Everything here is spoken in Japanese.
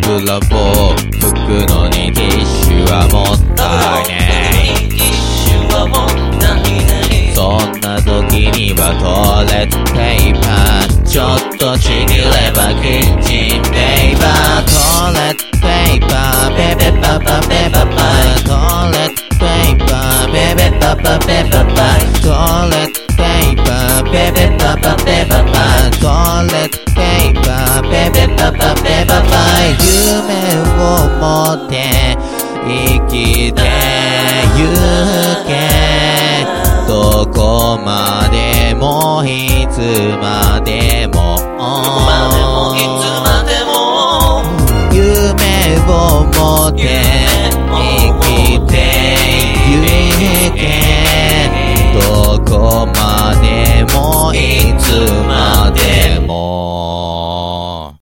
袋を拭くのにティッシュはもったいねえ。そんな時にはトイレットペーパー、ちょっとちぎればキッチンペーパー。トイレットペーパー、ペペパパペパパ。トイレットペーパー、ペペパパペパパ。トイレットペーパー、ペペパパペパパ。トイレットペーパー、ペペパパペパパ。夢を持って生きてゆけ。どこまでもいつまでも